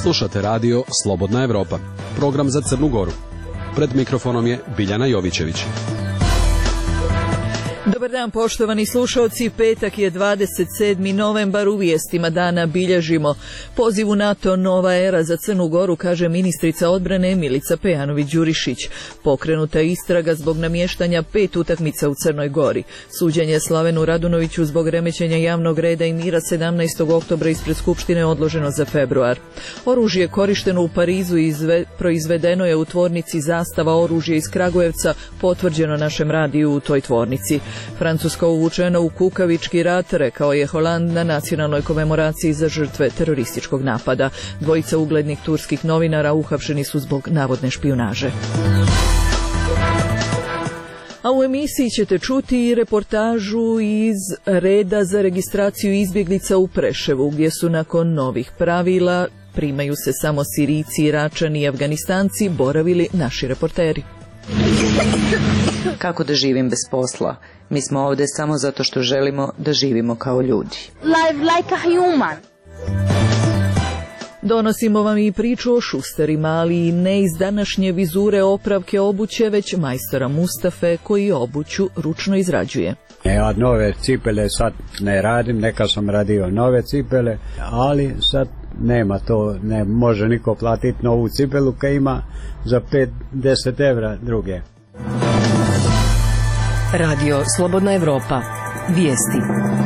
Slušate radio Slobodna Evropa, program za Crnu Goru. Pred mikrofonom je Biljana Jovićević. Dobar dan, poštovani slušalci. Petak je 27. novembar. U vijestima dana bilježimo poziv u NATO nova era za Crnu Goru, kaže ministrica odbrane Milica Pejanović-Đurišić. Pokrenuta istraga zbog namještanja 5 utakmica u Crnoj Gori. Suđenje Slavenu Radunoviću zbog remećenja javnog reda i mira 17. oktobra ispred Skupštine odloženo za februar. Oružje korišteno u Parizu proizvedeno je u tvornici Zastava oružje iz Kragujevca, potvrđeno našem radiju u toj tvornici. Francuska uvučena u kukavički rat, rekao je Holand na nacionalnoj komemoraciji za žrtve terorističkog napada. Dvojica uglednih turskih novinara uhapšeni su zbog navodne špijunaže. A u emisiji ćete čuti i reportažu iz reda za registraciju izbjeglica u Preševu, gdje su nakon novih pravila primaju se samo Sirijci, Iračani i Afganistanci, boravili naši reporteri. Kako da živim bez posla? Mi smo ovdje samo zato što želimo da živimo kao ljudi. Live like a human. Donosimo vam i priču o šusterima, ali i ne iz današnje vizure opravke obuće, već majstora Mustafe koji obuću ručno izrađuje. Ja nove cipele sad ne radim, neka sam radio nove cipele, ali sad nema to, ne može niko platiti novu cipelu koja ima za 5-10 evra druge. Radio Slobodna Evropa. Vijesti.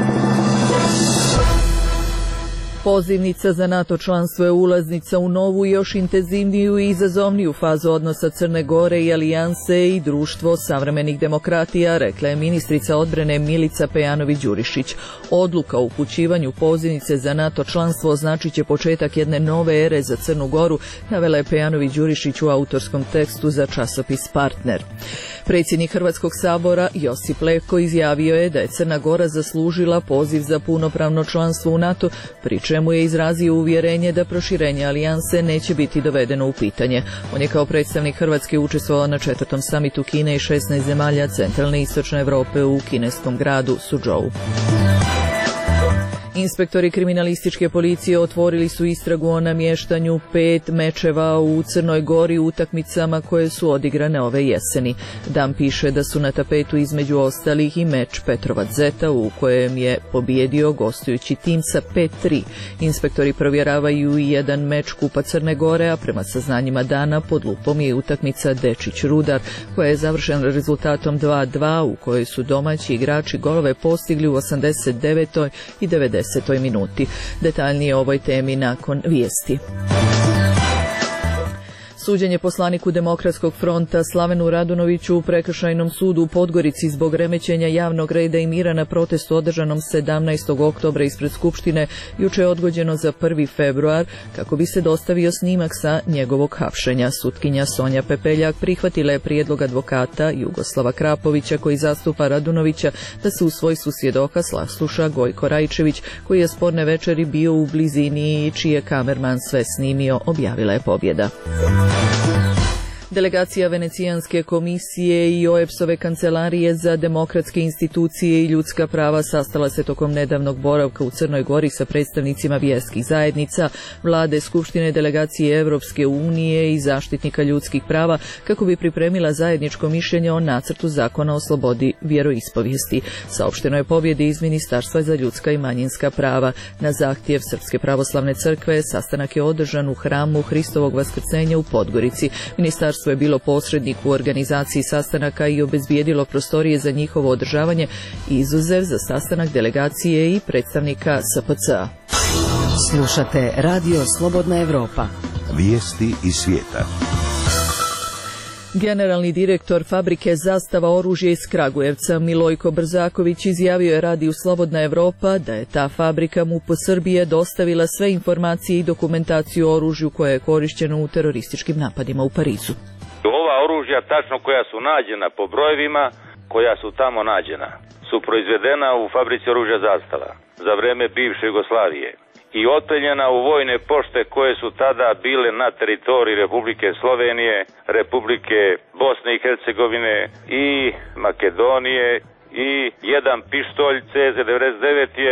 Pozivnica za NATO članstvo je ulaznica u novu i još intenzivniju i izazovniju fazu odnosa Crne Gore i Alijanse i Društvo savremenih demokratija, rekla je ministrica odbrane Milica Pejanović-Đurišić. Odluka o upućivanju pozivnice za NATO članstvo označit će početak jedne nove ere za Crnu Goru, navela je Pejanović-Đurišić u autorskom tekstu za časopis Partner. Predsjednik Hrvatskog sabora Josip Leko izjavio je da je Crna Gora zaslužila poziv za punopravno članstvo u NATO, pri čemu je izrazio uvjerenje da proširenje alijanse neće biti dovedeno u pitanje. On je kao predstavnik Hrvatske učestvovao na 4. samitu Kine i 16 zemalja centralne i istočne Europe u kineskom gradu Suzhou. Inspektori kriminalističke policije otvorili su istragu o namještanju 5 mečeva u Crnoj Gori u utakmicama koje su odigrane ove jeseni. Dan piše da su na tapetu između ostalih i meč Petrovac-Zeta u kojem je pobijedio gostujući tim sa 5-3. Inspektori provjeravaju i jedan meč Kupa Crne Gore, a prema saznanjima dana pod lupom je utakmica Dečić-Rudar koja je završena rezultatom 2-2 u kojoj su domaći igrači golove postigli u 89. i 90. minuti. Detaljnije o ovoj temi nakon vijesti. Suđenje poslaniku Demokratskog fronta Slavenu Radunoviću u Prekršajnom sudu u Podgorici zbog remećenja javnog reda i mira na protestu održanom 17. oktobra ispred Skupštine juče je odgođeno za 1. februar kako bi se dostavio snimak sa njegovog hapšenja. Sutkinja Sonja Pepeljak prihvatila je prijedlog advokata Jugoslava Krapovića koji zastupa Radunovića da se u svojstvu svjedoka sasluša Gojko Rajčević koji je sporne večeri bio u blizini i čiji je kamerman sve snimio, objavila je Pobjeda. Delegacija Venecijanske komisije i OEBS-ove kancelarije za demokratske institucije i ljudska prava sastala se tokom nedavnog boravka u Crnoj Gori sa predstavnicima vjerskih zajednica, vlade, skupštine, delegacije Evropske unije i zaštitnika ljudskih prava kako bi pripremila zajedničko mišljenje o nacrtu zakona o slobodi vjeroispovijesti. Saopšteno je Pobjedi iz Ministarstva za ljudska i manjinska prava. Na zahtjev Srpske pravoslavne crkve sastanak je održan u hramu Hristovog vaskrsenja u Podgorici. Ministarstvo je bilo posrednik u organizaciji sastanaka i obezbijedilo prostorije za njihovo održavanje, izuzev za sastanak delegacije i predstavnika SPC-a. Slušate Radio Slobodna Evropa. Vijesti iz svijeta. Generalni direktor fabrike Zastava oružje iz Kragujevca Milojko Brzaković izjavio je radiju Slobodna Evropa da je ta fabrika MUP Srbije dostavila sve informacije i dokumentaciju o oružju koje je korišćeno u terorističkim napadima u Parizu. Ova oružja, tačno koja su nađena po brojevima, koja su tamo nađena, su proizvedena u fabrici oružja Zastava za vreme bivše Jugoslavije i otpeljena u vojne pošte koje su tada bile na teritoriji Republike Slovenije, Republike Bosne i Hercegovine i Makedonije i jedan pištolj CZ-99 je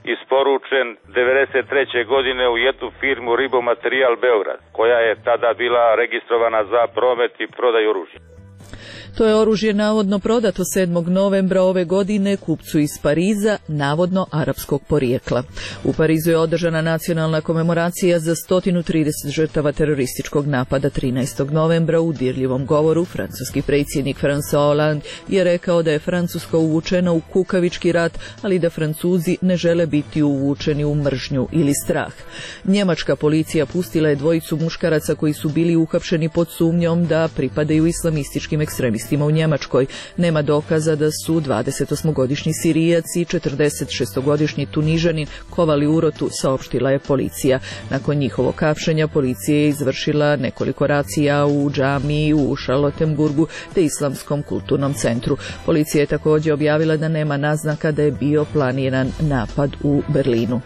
isporučen 93. godine u jednu firmu Ribomaterijal Beograd, koja je tada bila registrovana za promet i prodaju oružja. To je oružje navodno prodato 7. novembra ove godine kupcu iz Pariza, navodno arapskog porijekla. U Parizu je održana nacionalna komemoracija za 130 žrtava terorističkog napada 13. novembra. U dirljivom govoru francuski predsjednik François Hollande je rekao da je Francuska uvučena u kukavički rat, ali da Francuzi ne žele biti uvučeni u mržnju ili strah. Njemačka policija pustila je dvojicu muškaraca koji su bili uhapšeni pod sumnjom da pripadaju islamističkim ekstremistima u Njemačkoj. Nema dokaza da su 28-godišnji Sirijac i 46-godišnji Tunižanin kovali urotu, saopštila je policija. Nakon njihovog hapšenja policija je izvršila nekoliko racija u džamiji u Charlottenburgu te Islamskom kulturnom centru. Policija je također objavila da nema naznaka da je bio planiran napad u Berlinu.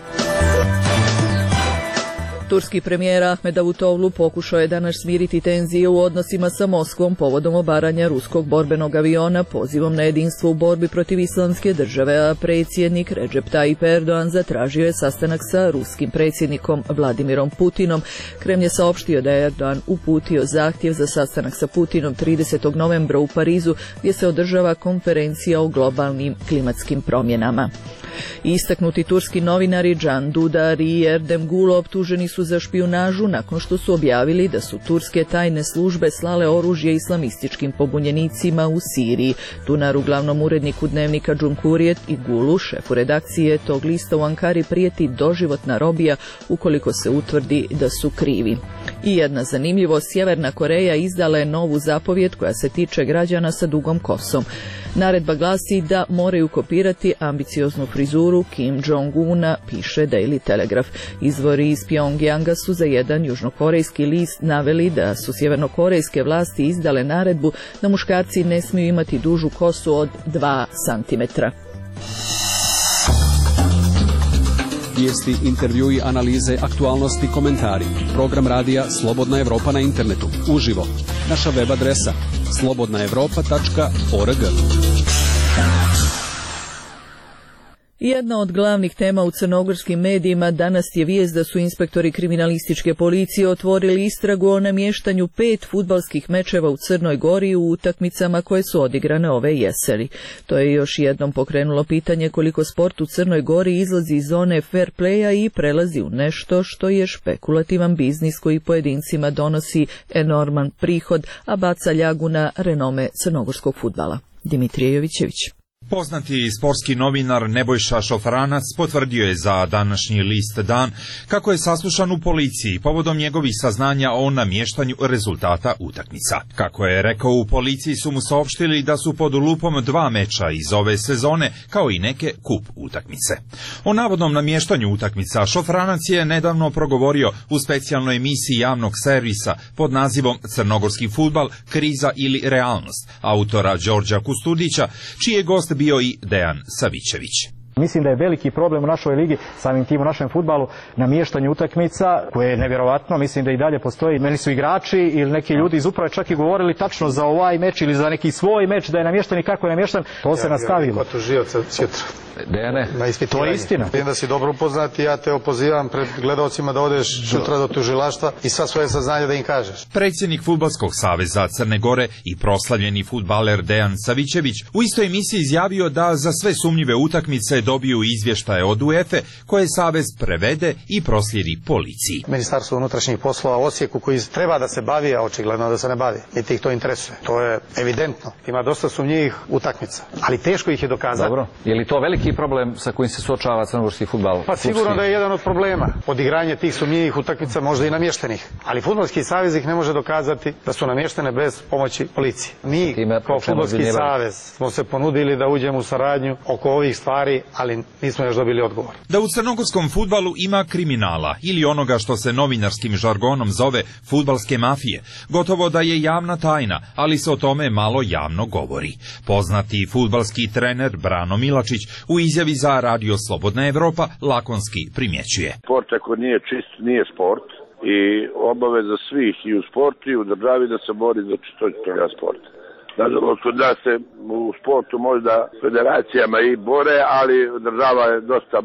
Turski premijer Ahmed Davutoglu pokušao je danas smiriti tenzije u odnosima sa Moskvom povodom obaranja ruskog borbenog aviona pozivom na jedinstvo u borbi protiv islamske države, a predsjednik Recep Tayyip Erdogan zatražio je sastanak sa ruskim predsjednikom Vladimirom Putinom. Kremlj je saopštio da je Erdogan uputio zahtjev za sastanak sa Putinom 30. novembra u Parizu, gdje se održava konferencija o globalnim klimatskim promjenama. Istaknuti turski novinari Can Dudar i Erdem Gulo optuženi su za špijunažu nakon što su objavili da su turske tajne službe slale oružje islamističkim pobunjenicima u Siriji. Dunaru, glavnom uredniku dnevnika Cumhuriyet, i Gulu, šefu redakcije tog lista u Ankari, prijeti doživotna robija ukoliko se utvrdi da su krivi. I jedna zanimljivost, Sjeverna Koreja izdala je novu zapovjed koja se tiče građana sa dugom kosom. Naredba glasi da moraju kopirati ambicioznu frizuru Kim Jong-una, piše Daily Telegraph. Izvori iz Pjongjanga su za jedan južnokorejski list naveli da su sjevernokorejske vlasti izdale naredbu da muškarci ne smiju imati dužu kosu od 2 cm. Vijesti, intervjui, analize, aktualnosti, komentari. Program radija Slobodna Evropa na internetu. Uživo. Naša web adresa slobodnaevropa.org. Jedna od glavnih tema u crnogorskim medijima danas je vijest da su inspektori kriminalističke policije otvorili istragu o namještanju 5 fudbalskih mečeva u Crnoj Gori u utakmicama koje su odigrane ove jeseni. To je još jednom pokrenulo pitanje koliko sport u Crnoj Gori izlazi iz zone fair playa i prelazi u nešto što je špekulativan biznis koji pojedincima donosi enorman prihod, a baca ljagu na renome crnogorskog fudbala. Dimitrije Jovićević. Poznati sportski novinar Nebojša Šofranac potvrdio je za današnji list Dan kako je saslušan u policiji povodom njegovih saznanja o namještanju rezultata utakmica. Kako je rekao, u policiji su mu saopštili da su pod lupom 2 meča iz ove sezone, kao i neke kup utakmice. O navodnom namještanju utakmica Šofranac je nedavno progovorio u specijalnoj emisiji javnog servisa pod nazivom Crnogorski fudbal, kriza ili realnost, autora Đorđa Kustudića, čiji je gost bio i Dejan Savićević. Mislim da je veliki problem u našoj ligi, samim tim u našem fudbalu, namještanje utakmica, koje je nevjerovatno. Mislim da i dalje postoji. Meni su igrači ili neki ljudi iz uprave čak i govorili tačno za ovaj meč ili za neki svoj meč da je namještan i kako je namještan. To se nastavilo. Dejane, to je istina. Vidim da si dobro upoznat i ja te opozivam pred gledalcima da odeš sutra do tužilaštva i sva svoje saznanje da im kažeš. Predsjednik Fudbalskog saveza Crne Gore i proslavljeni fudbaler Dejan Savićević u istoj emisiji izjavio da za sve sumnjive utakmice dobiju izvještaje od UEFA koje savez prevede i proslijedi policiji. Ministarstvo unutrašnjih poslova u Osijeku koji treba da se bavi, a očigledno da se ne bavi. Niti ih to interesuje. To je evidentno. Ima dosta sumnjivih utakmica, ali teško ih je dokazati. Dobro. Je li to veliki problem sa kojim se suočava crnogorski fudbal? Pa sigurno da je jedan od problema. Odigranje tih sumnjivih utakmica, možda i namještenih. Ali fudbalski savez ih ne može dokazati da su namještene bez pomoći policije. Mi kao fudbalski savez smo se ponudili da uđemo u saradnju oko ovih stvari, ali nismo još dobili odgovor. Da u crnogorskom fudbalu ima kriminala ili onoga što se novinarskim žargonom zove fudbalske mafije, gotovo da je javna tajna, ali se o tome malo javno govori. Poznati fudbalski trener Brano Milačić u izjavi za Radio Slobodna Evropa lakonski primjećuje. Sport ako nije čist, nije sport i obaveza svih i u sportu i u državi da se bori za čistoću toga sporta. Nažalost, kod nas se u sportu možda federacijama i bore, ali država je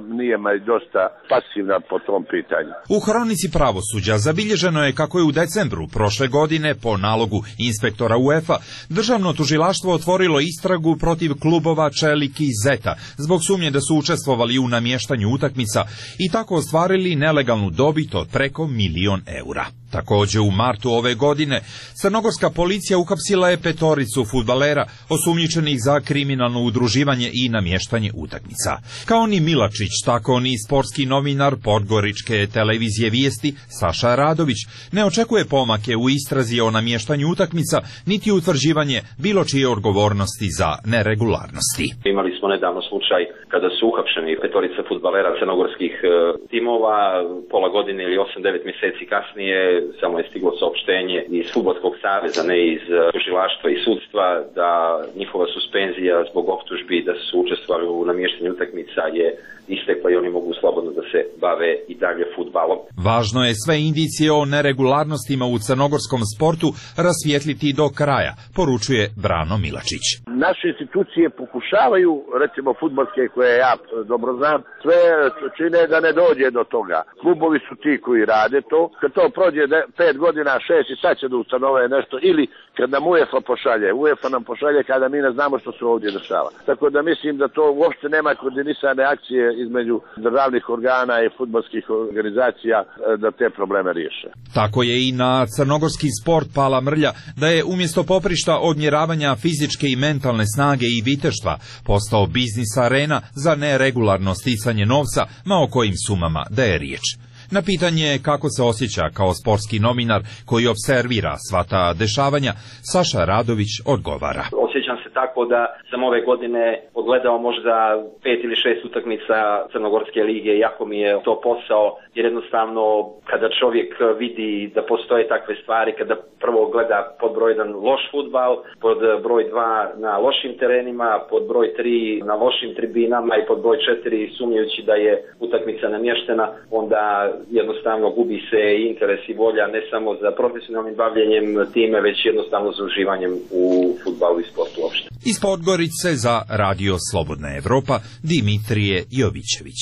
dosta pasivna po tom pitanju. U hronici pravosuđa zabilježeno je kako je u decembru prošle godine po nalogu inspektora UEFA državno tužilaštvo otvorilo istragu protiv klubova Čelik i Zeta zbog sumnje da su učestvovali u namještanju utakmica i tako ostvarili nelegalnu dobit od preko 1.000.000 eura. Također u martu ove godine crnogorska policija uhapsila je 5 fudbalera osumnjičenih za kriminalno udruživanje i namještanje utakmica. Kao ni Milačić, tako ni sportski novinar podgoričke televizije Vijesti Saša Radović ne očekuje pomake u istrazi o namještanju utakmica niti utvrđivanje bilo čije odgovornosti za neregularnosti. Imali smo nedavno slučaj kada su uhapšeni 5 fudbalera crnogorskih timova, pola godine ili 8-9 mjeseci kasnije samo je stiglo saopštenje iz Fudbalskog saveza, ne iz tužilaštva i sudstva, da njihova suspenzija zbog optužbi da su učestvovali u namještanju utakmica je istekla i oni mogu slobodno da se bave i dalje fudbalom. Važno je sve indicije o neregularnostima u crnogorskom sportu rasvijetliti do kraja, poručuje Brano Milačić. Naše institucije pokušavaju, recimo fudbalske koje ja dobro znam, sve čine da ne dođe do toga. Klubovi su ti koji rade to. Kad to prođe 5 godina, 6 i sad će da ustanove nešto, ili kad nam UEFA pošalje. UEFA nam pošalje kada mi ne znamo što se ovdje dešava. Tako da mislim da to uopšte nema koordinisane akcije između državnih organa i fudbalskih organizacija da te probleme riješe. Tako je i na crnogorski sport pala mrlja da je umjesto poprišta odmjeravanja fizičke i mentalne snage i viteštva postao biznis arena za neregularno sticanje novca, ma o kojim sumama da je riječ. Na pitanje kako se osjeća kao sportski novinar koji observira sva ta dešavanja, Saša Radović odgovara. Osjećam se tako da sam ove godine odgledao možda 5 ili 6 utakmica Crnogorske lige, jako mi je to posao, jer jednostavno kada čovjek vidi da postoje takve stvari, kada prvo gleda pod broj 1 loš fudbal, pod broj 2 na lošim terenima, pod broj 3 na lošim tribinama i pod broj 4 sumnjajući da je utakmica namještena, onda jednostavno gubi se interes i volja ne samo za profesionalnim bavljenjem time, već jednostavno za uživanjem u fudbalu i sportu uopšte. Iz Podgorice za Radio Slobodna Evropa, Dimitrije Jovićević.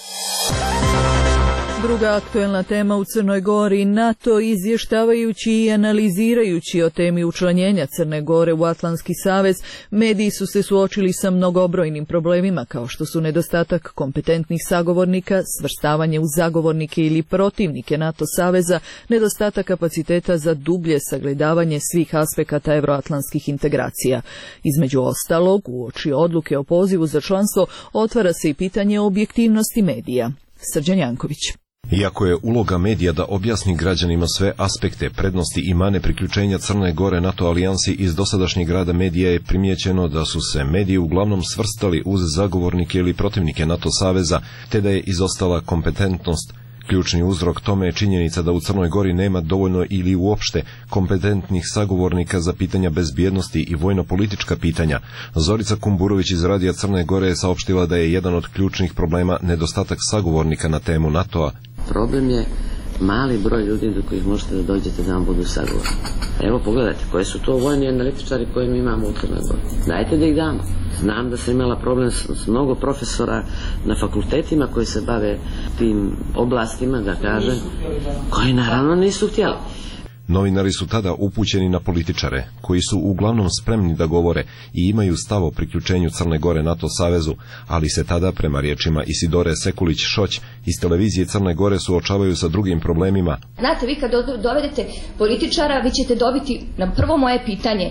Druga aktuelna tema u Crnoj Gori, NATO izvještavajući i analizirajući o temi učlanjenja Crne Gore u Atlantski savez, mediji su se suočili sa mnogobrojnim problemima kao što su nedostatak kompetentnih sagovornika, svrstavanje u zagovornike ili protivnike NATO saveza, nedostatak kapaciteta za dublje sagledavanje svih aspekata euroatlantskih integracija. Između ostalog, uoči odluke o pozivu za članstvo, otvara se i pitanje objektivnosti medija. Srđan Janković. Iako je uloga medija da objasni građanima sve aspekte, prednosti i mane priključenja Crne Gore NATO alijansi, iz dosadašnjeg rada medija je primijećeno da su se mediji uglavnom svrstali uz zagovornike ili protivnike NATO saveza, te da je izostala kompetentnost. Ključni uzrok tome je činjenica da u Crnoj Gori nema dovoljno ili uopšte kompetentnih sagovornika za pitanja bezbjednosti i vojno-politička pitanja. Zorica Kumburović iz Radija Crne Gore je saopštila da je jedan od ključnih problema nedostatak sagovornika na temu NATO-a. Problem je mali broj ljudi do kojih možete da dođete da vam budu sagovorni. Evo pogledajte, koji su to vojni analitičari koje mi imamo u Crnoj Gori. Dajte da ih damo. Znam da sam imala problem s mnogo profesora na fakultetima koji se bave tim oblastima, da kažem, koji naravno nisu htjeli. Novinari su tada upućeni na političare, koji su uglavnom spremni da govore i imaju stav o priključenju Crne Gore NATO savezu, ali se tada, prema riječima Isidore Sekulić-Šoć iz televizije Crne Gore, suočavaju sa drugim problemima. Znate, vi kad dovedete političara, vi ćete dobiti na prvo moje pitanje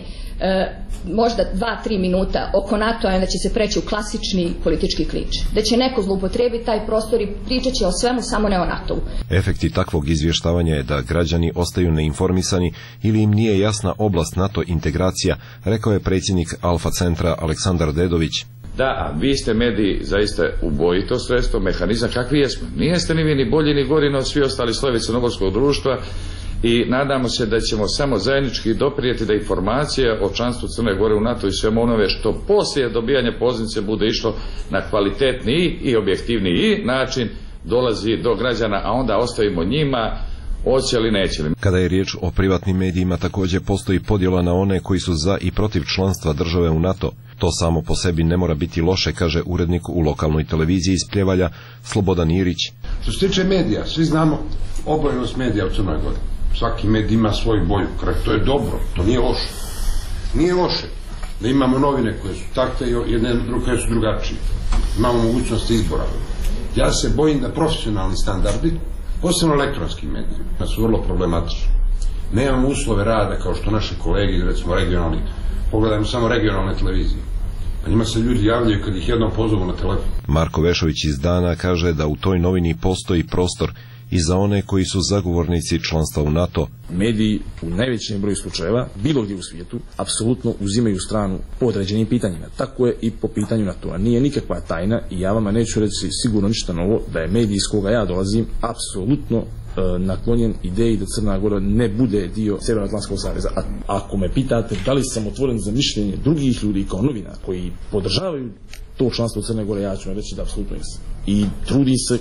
možda 2-3 minuta oko NATO-a, onda će se preći u klasični politički klič. Da će neko zloupotrijebiti taj prostor i pričat će o svemu, samo ne o NATO-u. Efekti takvog izvještavanja je da građani ostaju neinformisani ili im nije jasna oblast NATO integracija, rekao je predsjednik Alfa centra Aleksandar Dedović. Da, vi ste mediji zaista ubojito sredstvo, mehanizam kakvi jesmo. Nijeste ni vi ni bolji ni gori no svi ostali slojevi crnogorskog društva i nadamo se da ćemo samo zajednički doprijeti da informacija o članstvu Crne Gore u NATO i svemu onome što poslije dobijanja pozivnice bude išlo na kvalitetniji i objektivniji način dolazi do građana, a onda ostavimo njima hoće li neće li. Kada je riječ o privatnim medijima, također postoji podjela na one koji su za i protiv članstva države u NATO. To samo po sebi ne mora biti loše, kaže urednik u lokalnoj televiziji iz Pljevalja Slobodan Irić. Što se tiče medija, svi znamo obojenost medija u Crnoj Gori. Svaki medij ima svoju boju. To je dobro, to nije loše. Nije loše da imamo novine koje su takve i jedne koje su drugačije. Imamo mogućnost izbora. Ja se bojim da profesionalni standardi, posebno elektronski mediji, su vrlo problematični. Nemamo uslove rada kao što naši kolegi, recimo regionalni, pogledajmo samo regionalne televizije. A njima se ljudi javljaju kad ih jednom pozovu na telefon. Marko Vešović iz Dana kaže da u toj novini postoji prostor i za one koji su zagovornici članstva u NATO. Mediji u najvećem broju slučajeva, bilo gdje u svijetu, apsolutno uzimaju stranu po određenim pitanjima. Tako je i po pitanju NATO-a. Nije nikakva tajna i ja vama neću reći sigurno ništa novo da je medij iz koga ja dolazim apsolutno naklonjen ideji da Crna Gora ne bude dio Sjevernoatlantskog saveza. A ako me pitate da li sam otvoren za mišljenje drugih ljudi kao novina koji podržavaju to članstvo u Crne Gore, ja ću reći da apsolutno jesam. I trudim se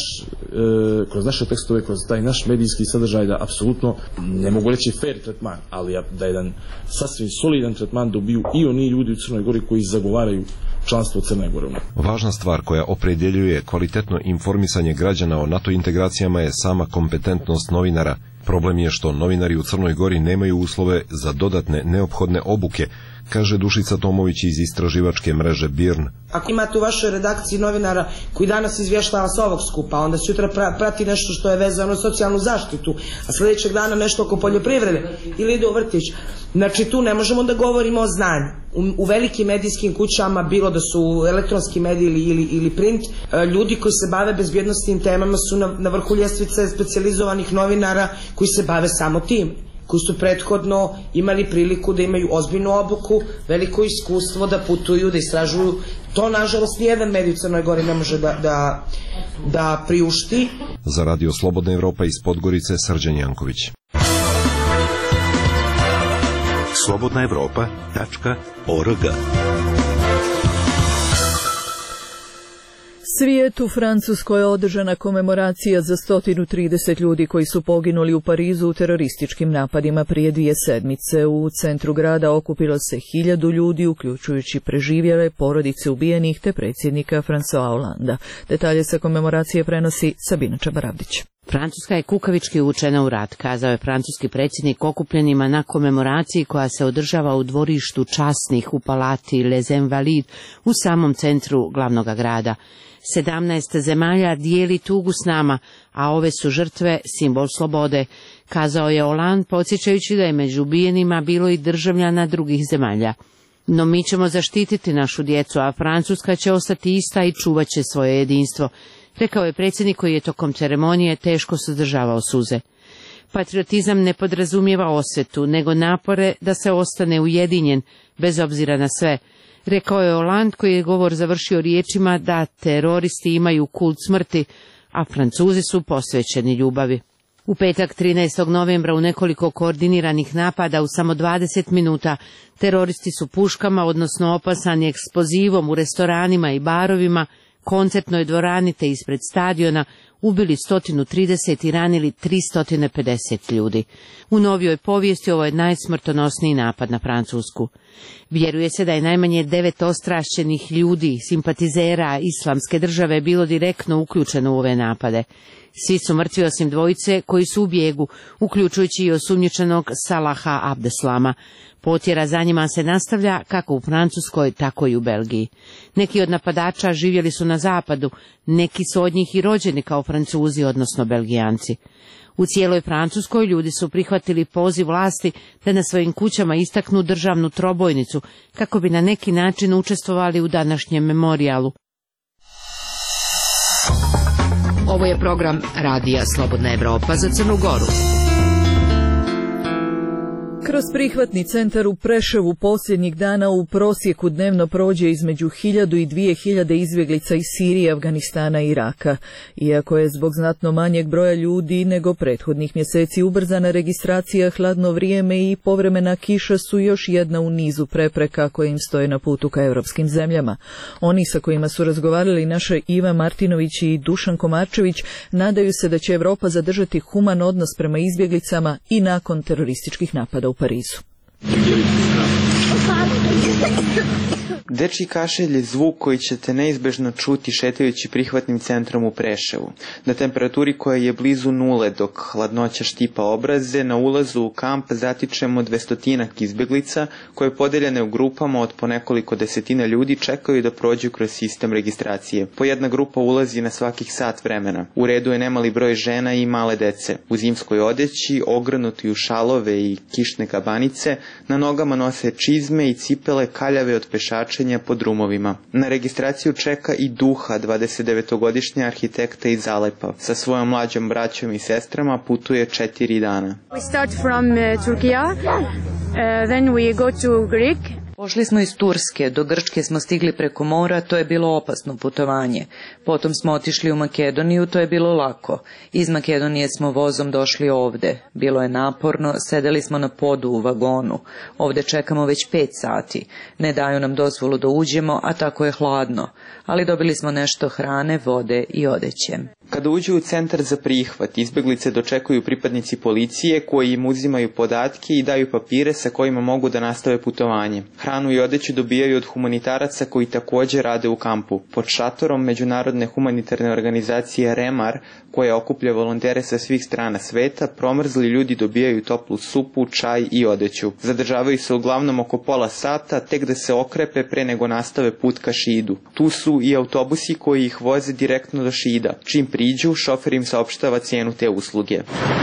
kroz naše tekstove, kroz taj naš medijski sadržaj da apsolutno, ne mogu reći fair tretman, ali da jedan sasvim solidan tretman dobiju i oni ljudi u Crnoj Gori koji zagovaraju članstvo Crne Gore. Važna stvar koja opredjeljuje kvalitetno informisanje građana o NATO integracijama je sama kompetentnost novinara. Problem je što novinari u Crnoj Gori nemaju uslove za dodatne neophodne obuke, kaže Dušica Tomović iz istraživačke mreže BIRN. Ako imate u vašoj redakciji novinara koji danas izvještava s ovog skupa, onda sutra prati nešto što je vezano za socijalnu zaštitu, a sljedećeg dana nešto oko poljoprivrede ili ide u vrtić. Znači tu ne možemo da govorimo o znanju. U velikim medijskim kućama, bilo da su elektronski mediji ili print, ljudi koji se bave bezbjednostnim temama su na vrhu ljestvice specijalizovanih novinara koji se bave samo tim, koji su prethodno imali priliku da imaju ozbiljnu obuku, veliko iskustvo da putuju, da istražuju. To, nažalost, nijedan medij u Crnoj Gori ne može da priušti. Za Radio Slobodna Evropa iz Podgorice, Srđan Janković. slobodnaevropa.org. Svijet, u Francuskoj je održana komemoracija za 130 ljudi koji su poginuli u Parizu u terorističkim napadima prije 2 sedmice. U centru grada okupilo se 1000 ljudi, uključujući preživjele, porodice ubijenih te predsjednika François Hollanda. Detalje sa komemoracije prenosi Sabina Čabaravdić. Francuska je kukavički uvučena u rat, kazao je francuski predsjednik okupljenima na komemoraciji koja se održava u dvorištu časnih u palati Les Invalides u samom centru glavnog grada. 17 zemalja dijeli tugu s nama, a ove su žrtve simbol slobode, kazao je Hollande, podsjećajući da je među ubijenima bilo i državljana drugih zemalja. No mi ćemo zaštititi našu djecu, a Francuska će ostati ista i čuvat će svoje jedinstvo, rekao je predsjednik koji je tokom ceremonije teško suzdržavao suze. Patriotizam ne podrazumijeva osvetu, nego napore da se ostane ujedinjen, bez obzira na sve, rekao je Hollande koji je govor završio riječima da teroristi imaju kult smrti, a Francuzi su posvećeni ljubavi. U petak 13. novembra u nekoliko koordiniranih napada u samo 20 minuta teroristi su puškama, odnosno opasani eksplozivom u restoranima i barovima, koncertnoj dvorani te ispred stadiona ubili 130 i ranili 350 ljudi. U novijoj povijesti ovo je najsmrtonosniji napad na Francusku. Vjeruje se da je najmanje 9 ostrašćenih ljudi, simpatizera Islamske države, bilo direktno uključeno u ove napade. Svi su mrtvi osim dvojice koji su u bijegu, uključujući i osumnjičenog Salaha Abdeslama. Potjera za njima se nastavlja kako u Francuskoj, tako i u Belgiji. Neki od napadača živjeli su na zapadu, neki su od njih i rođeni kao Francuzi, odnosno Belgijanci. U cijeloj Francuskoj ljudi su prihvatili poziv vlasti da na svojim kućama istaknu državnu trobojnicu, kako bi na neki način učestvovali u današnjem memorijalu. Ovo je program Radija Slobodna Evropa za Crnu Goru. Kroz prihvatni centar u Preševu posljednjih dana u prosjeku dnevno prođe između 1000 i 2000 izbjeglica iz Sirije, Afganistana i Iraka. Iako je zbog znatno manjeg broja ljudi nego prethodnih mjeseci ubrzana registracija, hladno vrijeme i povremena kiša su još jedna u nizu prepreka koje im stoje na putu ka europskim zemljama. Oni sa kojima su razgovarali naše Iva Martinović i Dušan Komarčević nadaju se da će Europa zadržati human odnos prema izbjeglicama i nakon terorističkih napada u Parizu. Dečji kašelj je zvuk koji ćete neizbežno čuti šetajući prihvatnim centrom u Preševu. Na temperaturi koja je blizu nule dok hladnoća štipa obraze, na ulazu u kamp zatičemo 200 izbjeglica koje podeljene u grupama od po nekoliko desetina ljudi čekaju da prođu kroz sistem registracije. Po jedna grupa ulazi na svakih sat vremena. U redu je nemali broj žena i male dece. U zimskoj odeći, ogrnuti u šalove i kišne kabanice, na nogama nose čizme i cipele kaljave od pešačenja po drumovima. Na registraciju čeka i Duha, 29-godišnja arhitekta iz Alepa. Sa svojom mlađom braćom i sestrama putuje 4 dana. We start from Turkey, then we go to Greek. Pošli smo iz Turske, do Grčke smo stigli preko mora, to je bilo opasno putovanje. Potom smo otišli u Makedoniju, to je bilo lako. Iz Makedonije smo vozom došli ovde. Bilo je naporno, sedeli smo na podu u vagonu. Ovde čekamo već 5 sati. Ne daju nam dozvolu da uđemo, a tako je hladno. Ali dobili smo nešto hrane, vode i odeće. Kada uđu u centar za prihvat, izbjeglice dočekuju pripadnici policije koji im uzimaju podatke i daju papire sa kojima mogu da nastave putovanje. Hranu i odeću dobijaju od humanitaraca koji također rade u kampu. Pod šatorom međunarodne humanitarne organizacije REMAR, koja okuplja volontere sa svih strana sveta, promrzli ljudi dobijaju toplu supu, čaj i odeću. Zadržavaju se uglavnom oko pola sata, tek da se okrepe pre nego nastave put ka Šidu. Tu su i autobusi koji ih voze direktno do Šida. Čim priđu, šofer im saopštava cijenu te usluge.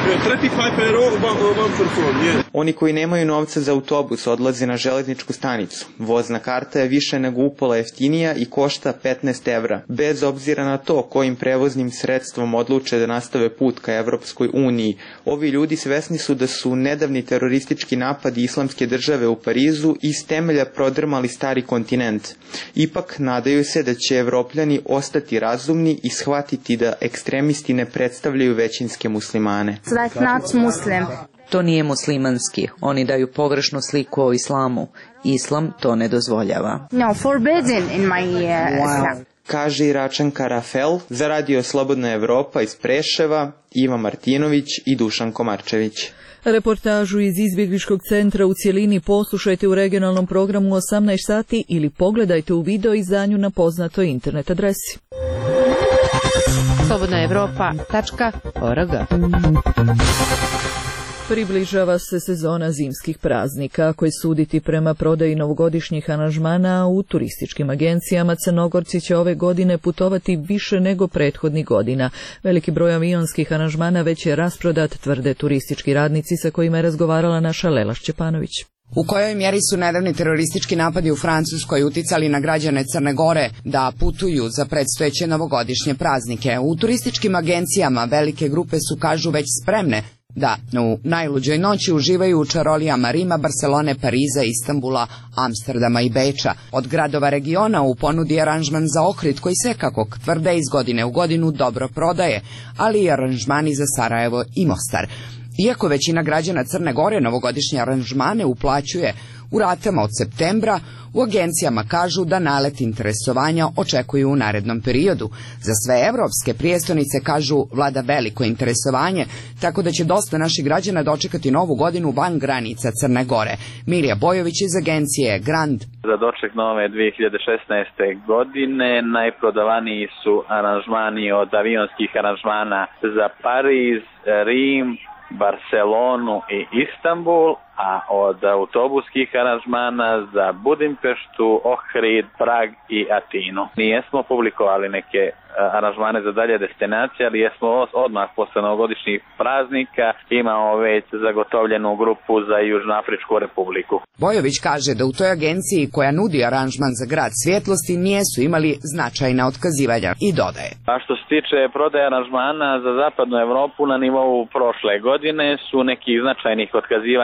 Oni koji nemaju novca za autobus odlaze na železničku stanicu. Vozna karta je više nego upola jeftinija i košta 15 evra. Bez obzira na to kojim prevoznim sredstvom odluče da nastave put ka Evropskoj uniji, ovi ljudi svesni su da su nedavni teroristički napadi Islamske države u Parizu iz temelja prodrmali stari kontinent. Ipak nadaju se da će Evropljani ostati razumni i shvatiti da ekstremisti ne predstavljaju većinske muslimane. To nije muslimanski. Oni daju pogrešnu sliku o islamu. Islam to ne dozvoljava. No, forbidden in my Islam. Kaže Iračanka Rafel za Radio Slobodna Evropa iz Preševa, Iva Martinović i Dušan Komarčević. Reportažu iz izbjegličkog centra u cjelini poslušajte u regionalnom programu 18 sati ili pogledajte u video izdanju na poznatoj internet adresi. slobodnaevropa.org. Približava se sezona zimskih praznika. Ako je suditi prema prodaji novogodišnjih aranžmana u turističkim agencijama, Crnogorci će ove godine putovati više nego prethodnih godina. Veliki broj avionskih aranžmana već je rasprodat, tvrde turistički radnici sa kojima je razgovarala naša Lela Šćepanović. U kojoj mjeri su nedavni teroristički napadi u Francuskoj uticali na građane Crne Gore da putuju za predstojeće novogodišnje praznike? U turističkim agencijama velike grupe su, kažu, već spremne da u najluđoj noći uživaju u čarolijama Rima, Barcelone, Pariza, Istanbula, Amsterdama i Beča. Od gradova regiona u ponudi aranžman za Ohrid koji se, kako tvrde, iz godine u godinu dobro prodaje, ali i aranžmani za Sarajevo i Mostar. Iako većina građana Crne Gore novogodišnje aranžmane uplaćuje u ratama od septembra, u agencijama kažu da nalet interesovanja očekuju u narednom periodu. Za sve evropske prijestolnice, kažu, vlada veliko interesovanje, tako da će dosta naših građana dočekati novu godinu van granica Crne Gore. Milija Bojović iz agencije Grand. Za doček nove 2016. godine najprodavaniji su aranžmani od avionskih aranžmana za Pariz, Rim, Barcelonu i Istanbul, a od autobuskih aranžmana za Budimpeštu, Ohrid, Prag i Atinu. Nijesmo publikovali neke aranžmane za dalje destinacije, ali jesmo odmah posle novogodišnjih praznika imamo već zagotovljenu grupu za Južnoafričku republiku. Bojović kaže da u toj agenciji koja nudi aranžman za grad svjetlosti nijesu imali značajna otkazivanja i dodaje. A što se tiče prodaje aranžmana za zapadnu Evropu na nivou prošle godine su nekih značajnih otkazivanja nisu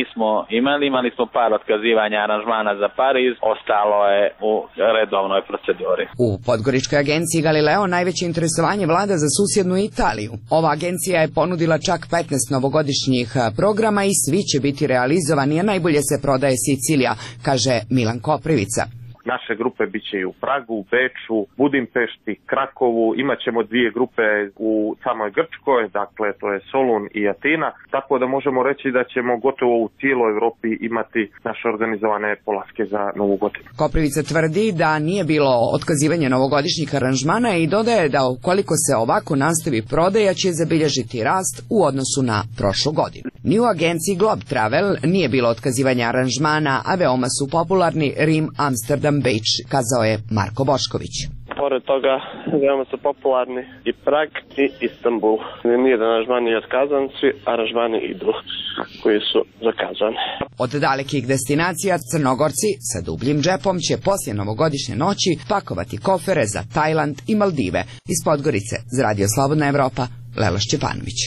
nismo imali smo par otkazivanja aranžmana za Pariz, ostalo je u redovnoj proceduri. U Podgoričkoj agenciji Galileo najveće interesovanje vlada za susjednu Italiju. Ova agencija je ponudila čak 15 novogodišnjih programa i svi će biti realizovani, a najbolje se prodaje Sicilija, kaže Milan Koprivica. Naše grupe bit će i u Pragu, Beču, Budimpešti, Krakovu, imat ćemo 2 grupe u samoj Grčkoj, dakle to je Solun i Atina, tako da možemo reći da ćemo gotovo u cijeloj Europi imati naše organizovane polaske za Novu godinu. Koprivica tvrdi da nije bilo otkazivanja novogodišnjih aranžmana i dodaje da ukoliko se ovako nastavi prodaja će zabilježiti rast u odnosu na prošlu godinu. Ni u agenciji Globe Travel nije bilo otkazivanja aranžmana, a veoma su popularni Rim, Amsterdam, Beč, kazao je Marko Bošković. Pored toga, veoma su popularni i Prag i Istanbul. Nije da aranžman nije otkazan, svi aranžmani idu koji su zakazani. Od dalekih destinacija Crnogorci sa dubljim džepom će poslije novogodišnje noći pakovati kofere za Tajland i Maldive. Iz Podgorice, za Radio Slobodna Evropa, Lela Šćepanović.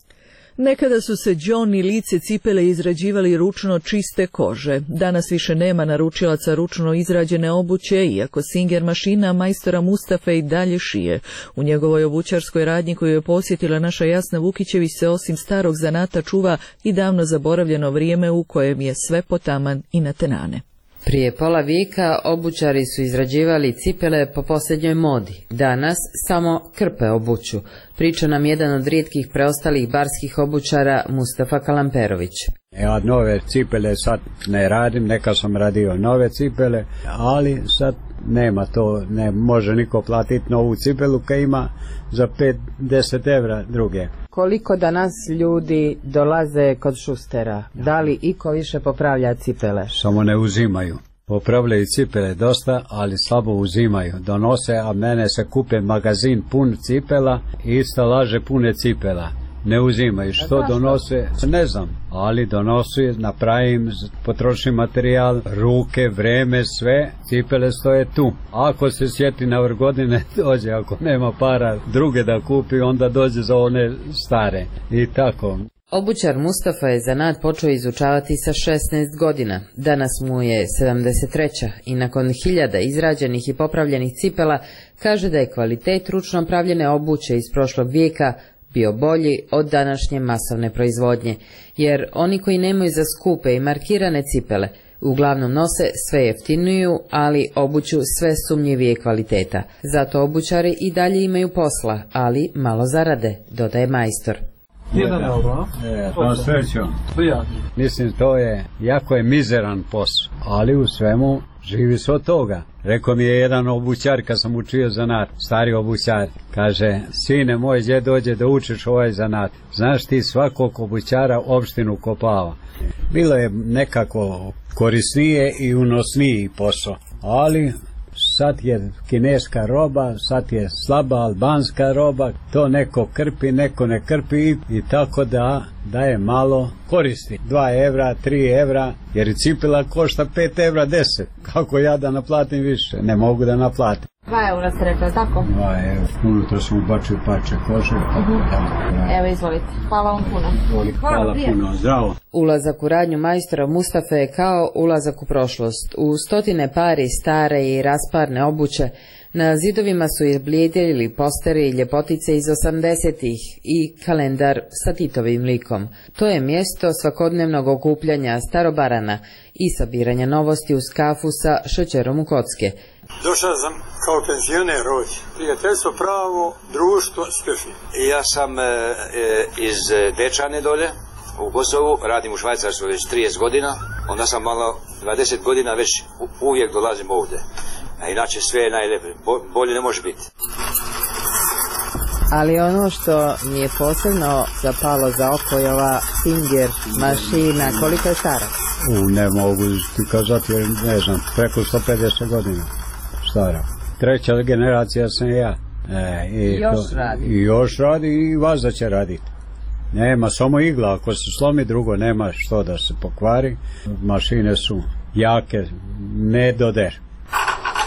Nekada su se đon i lice cipele izrađivali ručno čiste kože. Danas više nema naručilaca ručno izrađene obuće, iako Singer mašina majstora Mustafe i dalje šije. U njegovoj obućarskoj radnji koju je posjetila naša Jasna Vukićević se osim starog zanata čuva i davno zaboravljeno vrijeme u kojem je sve potaman i natenane. Prije pola vijeka obućari su izrađivali cipele po posljednjoj modi. Danas samo krpe obuću. Priča nam jedan od rijetkih preostalih barskih obućara Mustafa Kalamperović. Ja nove cipele sad ne radim, neka sam radio nove cipele, ali sad nema to, ne može niko platiti novu cipelu kad ima za 5-10 evra druge. Koliko danas ljudi dolaze kod šustera? Da li iko više popravlja cipele? Samo ne uzimaju. Popravljaju cipele dosta, ali slabo uzimaju. Donose, a mene se kupe magazin pun cipela i stalaže pune cipela. Ne uzimaju. Što donose? Ne znam, ali donosi, napravim, potrošim materijal, ruke, vreme, sve, cipele stoje tu. Ako se sjeti na vrh godine, dođe, ako nema para druge da kupi, onda dođe za one stare. I tako. Obućar Mustafa je zanat počeo izučavati sa 16 godina. Danas mu je 73. i nakon 1000 izrađenih i popravljenih cipela kaže da je kvalitet ručno pravljene obuće iz prošlog vijeka bio bolji od današnje masovne proizvodnje, jer oni koji nemaju za skupe i markirane cipele uglavnom nose sve jeftiniju, ali obuću sve sumnjivije kvaliteta. Zato obućari i dalje imaju posla, ali malo zarade, dodaje majstor. Mislim, to je jako je mizeran posao, ali u svemu živi se od toga. Rekao mi je jedan obućar kad sam učio zanat, stari obućar, kaže, sine moj, gdje dođe da učiš ovaj zanat? Znaš ti, svakog obućara opštinu kopava. Bilo je nekako korisnije i unosniji posao, ali sad je kineska roba, sad je slaba albanska roba, to neko krpi, neko ne krpi i tako da je malo koristi. 2 evra, 3 evra, jer i cipela košta 5 evra 10. Kako ja da naplatim više? Ne mogu da naplatim. 2 eura ste rekli, tako? 2 evra. Unutra sam ubačio parče kože. Evo, izvolite. Hvala vam puno. Hvala puno. Zdravo. Ulazak u radnju majstora Mustafe je kao ulazak u prošlost. U stotine pari stare i rasparne obuće na zidovima su izblijedili posteri i ljepotice iz 80-ih i kalendar sa Titovim likom. To je mjesto svakodnevnog okupljanja starobarana i sabiranja novosti uz kafu sa šećerom u kocke. Došao sam kao penzioner ovdje. Prijateljstvo, pravo, društvo, spješni. Ja sam iz Dečane dolje, u Kosovu, radim u Švajcarskoj već 30 godina, onda sam malo 20 godina već uvijek dolazim ovdje. A inače sve je najlepše, bolje ne može biti. Ali ono što mi je posebno zapalo za oko je ova Singer mašina, koliko je stara? Ne mogu ti kazati, ne znam, preko 150 godina stara. 3. generacija sam ja. I još radi i vaza će raditi. Nema, samo igla, ako se slomi drugo nema što da se pokvari. Mašine su jake, ne doder.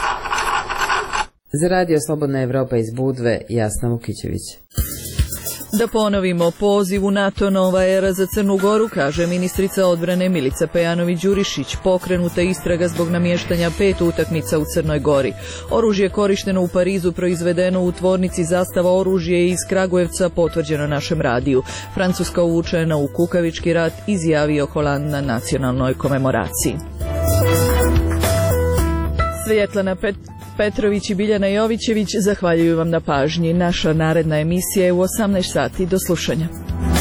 Za Radio Slobodna Evropa iz Budve, Jasna Vukićević. Da ponovimo, poziv u NATO nova era za Crnu Goru, kaže ministrica odbrane Milica Pejanović-Đurišić. Pokrenuta istraga zbog namještanja 5 utakmica u Crnoj Gori. Oružje korišteno u Parizu proizvedeno u tvornici Zastava oružje iz Kragujevca, potvrđeno našem radiju. Francuska uvučena u kukavički rat, izjavio Holand na nacionalnoj komemoraciji. Svjetlana Petrović i Biljana Jovićević zahvaljuju vam na pažnji. Naša naredna emisija je u 18 sati. Do slušanja.